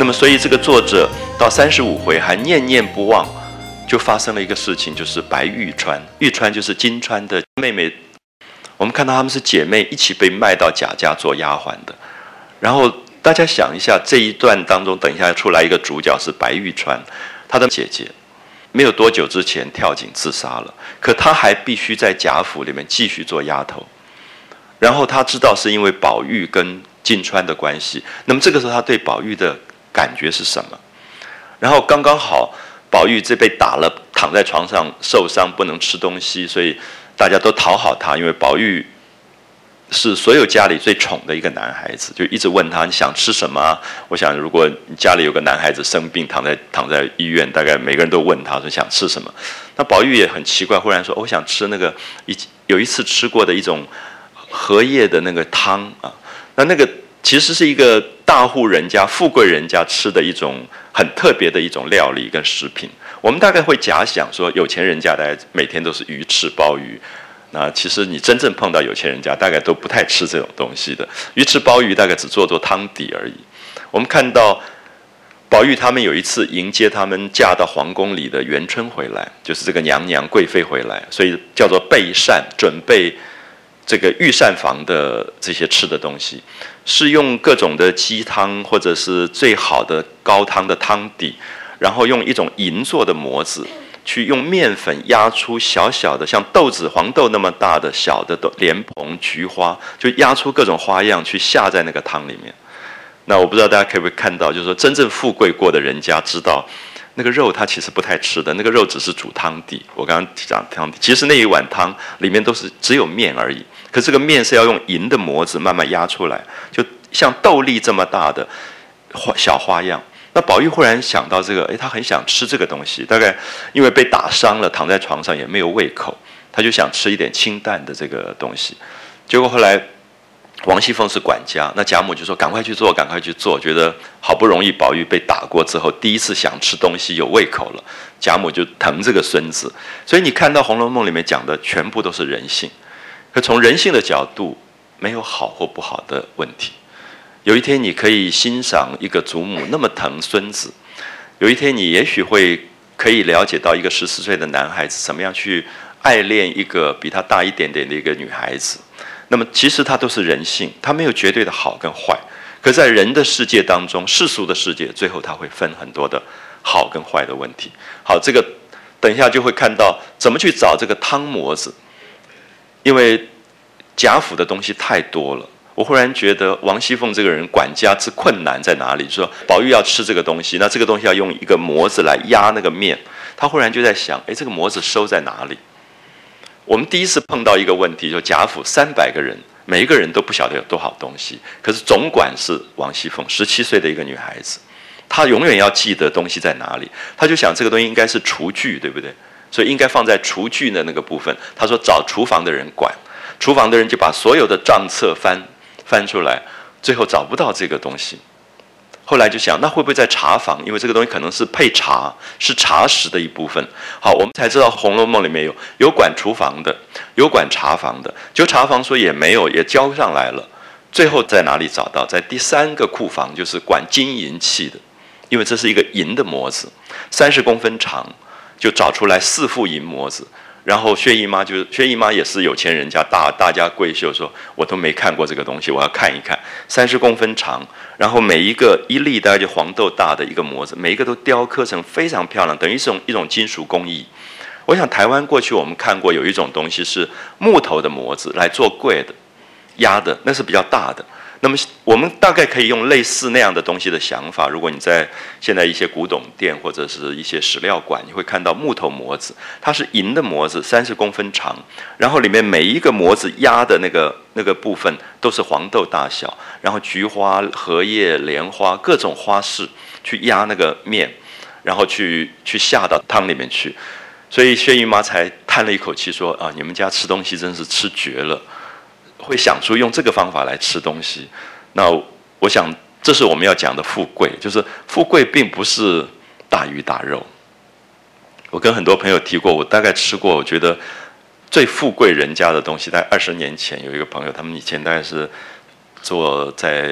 么所以这个作者到35回还念念不忘，就发生了一个事情，就是白玉川，玉川就是金川的妹妹。我们看到她们是姐妹，一起被卖到贾家做丫鬟的。然后大家想一下，这一段当中，等一下出来一个主角是白玉川，她的姐姐没有多久之前跳井自杀了，可她还必须在贾府里面继续做丫头。然后她知道是因为宝玉跟金川的关系，那么这个时候她对宝玉的感觉是什么？然后刚刚好，宝玉这被打了，躺在床上受伤，不能吃东西，所以大家都讨好他，因为宝玉是所有家里最宠的一个男孩子，就一直问他你想吃什么啊？我想如果你家里有个男孩子生病躺在医院，大概每个人都问他说想吃什么。那宝玉也很奇怪，忽然说我想吃那个有一次吃过的一种荷叶的那个汤啊。那个其实是一个大户人家、富贵人家吃的一种很特别的一种料理跟食品。我们大概会假想说，有钱人家大概每天都是鱼翅鲍鱼。那其实你真正碰到有钱人家，大概都不太吃这种东西的。鱼翅鲍鱼大概只做汤底而已。我们看到宝玉他们有一次迎接他们嫁到皇宫里的元春回来，就是这个娘娘贵妃回来，所以叫做备膳，准备这个御膳房的这些吃的东西，是用各种的鸡汤或者是最好的高汤的汤底，然后用一种银做的模子，去用面粉压出小小的像豆子、黄豆那么大的小的莲蓬、菊花，就压出各种花样去下在那个汤里面。那我不知道大家可不可以看到，就是说真正富贵过的人家知道，那个肉他其实不太吃的，那个肉只是煮汤底。我刚刚讲汤底，其实那一碗汤里面都是只有面而已。可这个面是要用银的模子慢慢压出来，就像豆粒这么大的小花样。那宝玉忽然想到这个，他很想吃这个东西，大概因为被打伤了，躺在床上也没有胃口，他就想吃一点清淡的这个东西。结果后来王熙凤是管家，那贾母就说赶快去做，赶快去做，觉得好不容易宝玉被打过之后，第一次想吃东西有胃口了，贾母就疼这个孙子。所以你看到《红楼梦》里面讲的全部都是人性，可从人性的角度，没有好或不好的问题。有一天你可以欣赏一个祖母那么疼孙子，有一天你也许可以了解到一个14岁的男孩子怎么样去爱恋一个比他大一点点的一个女孩子。那么其实它都是人性，它没有绝对的好跟坏。可在人的世界当中，世俗的世界，最后它会分很多的好跟坏的问题。好，这个等一下就会看到怎么去找这个汤模子，因为贾府的东西太多了。我忽然觉得王熙凤这个人管家之困难在哪里？说宝玉要吃这个东西，那这个东西要用一个模子来压那个面，他忽然就在想，这个模子收在哪里？我们第一次碰到一个问题，就贾府300个人，每一个人都不晓得有多少东西，可是总管是王熙凤，17岁的一个女孩子，她永远要记得东西在哪里。她就想这个东西应该是厨具，对不对？所以应该放在厨具的那个部分。她说找厨房的人管，厨房的人就把所有的账册翻出来，最后找不到这个东西。后来就想，那会不会在茶房？因为这个东西可能是配茶，是茶食的一部分。好，我们才知道《红楼梦》里面有管厨房的，有管茶房的。就茶房说也没有，也交上来了。最后在哪里找到？在第3个库房，就是管金银器的，因为这是一个银的模子，30公分长，就找出来4副银模子。然后薛姨妈也是有钱人家，大家闺秀，说我都没看过这个东西，我要看一看。30公分长，然后每一粒大概就黄豆大的一个模子，每一个都雕刻成非常漂亮，等于是一种金属工艺。我想台湾过去我们看过有一种东西是木头的模子来做柜的压的，那是比较大的。那么我们大概可以用类似那样的东西的想法，如果你在现在一些古董店或者是一些史料馆，你会看到木头模子，它是银的模子，30公分长，然后里面每一个模子压的那个部分都是黄豆大小，然后菊花、荷叶、莲花各种花式去压那个面，然后去下到汤里面去。所以薛姨妈才叹了一口气说啊，你们家吃东西真是吃绝了，会想出用这个方法来吃东西。那我想这是我们要讲的富贵，就是富贵并不是大鱼大肉。我跟很多朋友提过，我大概吃过我觉得最富贵人家的东西，大概20年前有一个朋友，他们以前大概是做在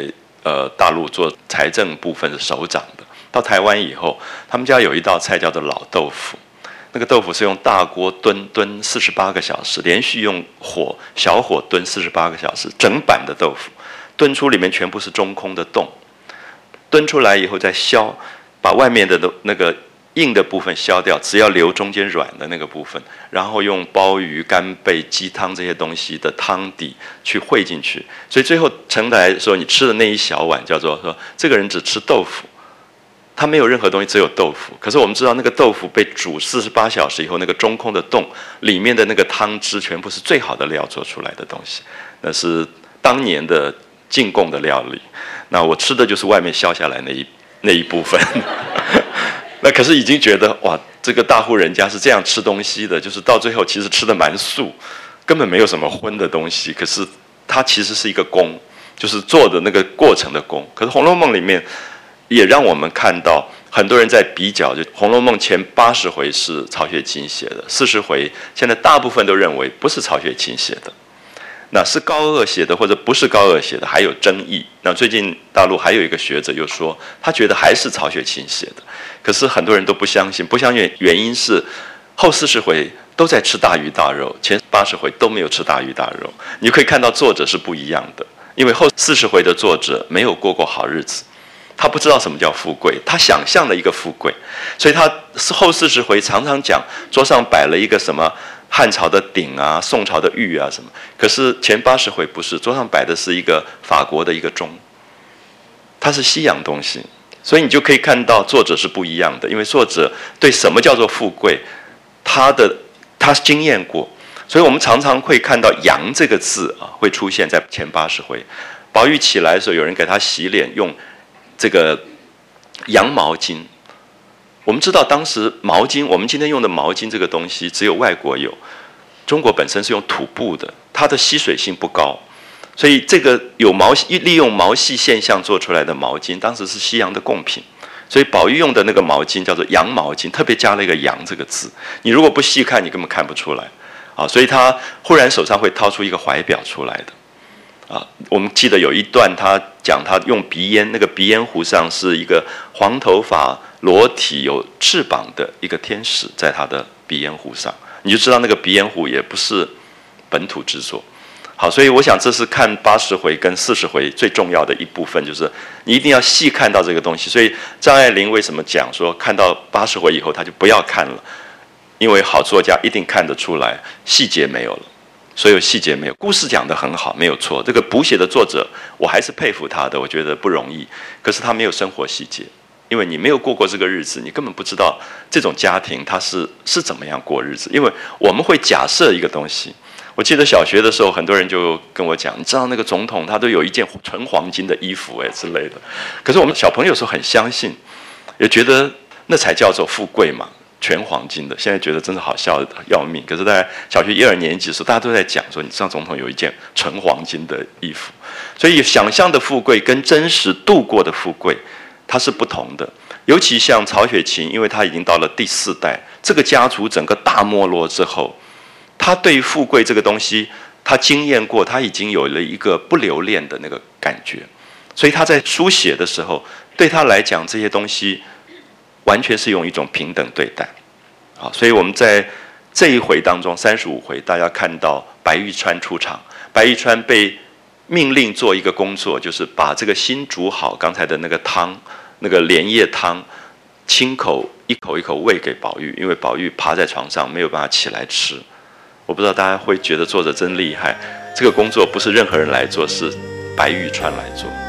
大陆做财政部分的首长的。到台湾以后，他们家有一道菜叫做老豆腐，那个豆腐是用大锅炖48个小时，连续用小火炖48个小时，整板的豆腐炖出里面全部是中空的洞，炖出来以后再削，把外面的那个硬的部分削掉，只要留中间软的那个部分，然后用鲍鱼、干贝、鸡汤这些东西的汤底去烩进去，所以最后盛来的时候，你吃的那一小碗叫做说这个人只吃豆腐，他没有任何东西，只有豆腐。可是我们知道那个豆腐被煮48小时以后，那个中空的洞里面的那个汤汁全部是最好的料做出来的东西，那是当年的进贡的料理。那我吃的就是外面削下来那一部分。那可是已经觉得哇，这个大户人家是这样吃东西的，就是到最后其实吃的蛮素，根本没有什么荤的东西。可是它其实是一个功，就是做的那个过程的功。可是《红楼梦》里面也让我们看到很多人在比较，就《红楼梦》前80回是曹雪芹写的，40回现在大部分都认为不是曹雪芹写的。那是高鹗写的，或者不是高鹗写的，还有争议。那最近大陆还有一个学者又说，他觉得还是曹雪芹写的，可是很多人都不相信。不相信原因是后40回都在吃大鱼大肉，前80回都没有吃大鱼大肉。你可以看到作者是不一样的，因为后40回的作者没有过好日子，他不知道什么叫富贵，他想象了一个富贵，所以他后40回常常讲桌上摆了一个什么汉朝的鼎啊，宋朝的玉啊什么，可是前80回不是，桌上摆的是一个法国的一个钟，它是西洋东西，所以你就可以看到作者是不一样的，因为作者对什么叫做富贵，他经验过，所以我们常常会看到“羊”这个字啊，会出现在前80回。宝玉起来的时候，有人给他洗脸，用这个羊毛巾。我们知道当时毛巾，我们今天用的毛巾这个东西只有外国有，中国本身是用土布的，它的吸水性不高，所以这个利用毛细现象做出来的毛巾，当时是西洋的贡品。所以宝玉用的那个毛巾叫做羊毛巾，特别加了一个“羊”这个字。你如果不细看，你根本看不出来啊。所以他忽然手上会掏出一个怀表出来的啊。我们记得有一段他讲他用鼻烟，那个鼻烟壶上是一个黄头发、裸体、有翅膀的一个天使，在他的鼻烟壶上，你就知道那个鼻烟壶也不是本土之作。好，所以我想这是看80回跟40回最重要的一部分，就是你一定要细看到这个东西。所以张爱玲为什么讲说看到80回以后他就不要看了？因为好作家一定看得出来细节没有了，所有细节没有，故事讲得很好，没有错。这个补写的作者我还是佩服他的，我觉得不容易。可是他没有生活细节，因为你没有过这个日子，你根本不知道这种家庭他是怎么样过日子。因为我们会假设一个东西。我记得小学的时候，很多人就跟我讲，你知道那个总统他都有一件纯黄金的衣服之类的。可是我们小朋友时候很相信，也觉得那才叫做富贵嘛，全黄金的。现在觉得真是好笑的要命。可是在小学1、2年级的时候，大家都在讲说，你知道总统有一件纯黄金的衣服。所以想象的富贵跟真实度过的富贵，它是不同的。尤其像曹雪芹，因为他已经到了第4代，这个家族整个大没落之后，他对于富贵这个东西，他经验过，他已经有了一个不留恋的那个感觉，所以他在书写的时候，对他来讲这些东西完全是用一种平等对待。好，所以我们在这一回当中35回，大家看到白玉川出场，白玉川被命令做一个工作，就是把这个新煮好刚才的那个汤，那个莲叶汤，亲口一口一口喂给宝玉，因为宝玉趴在床上没有办法起来吃。我不知道大家会觉得作者真厉害，这个工作不是任何人来做，是白玉川来做。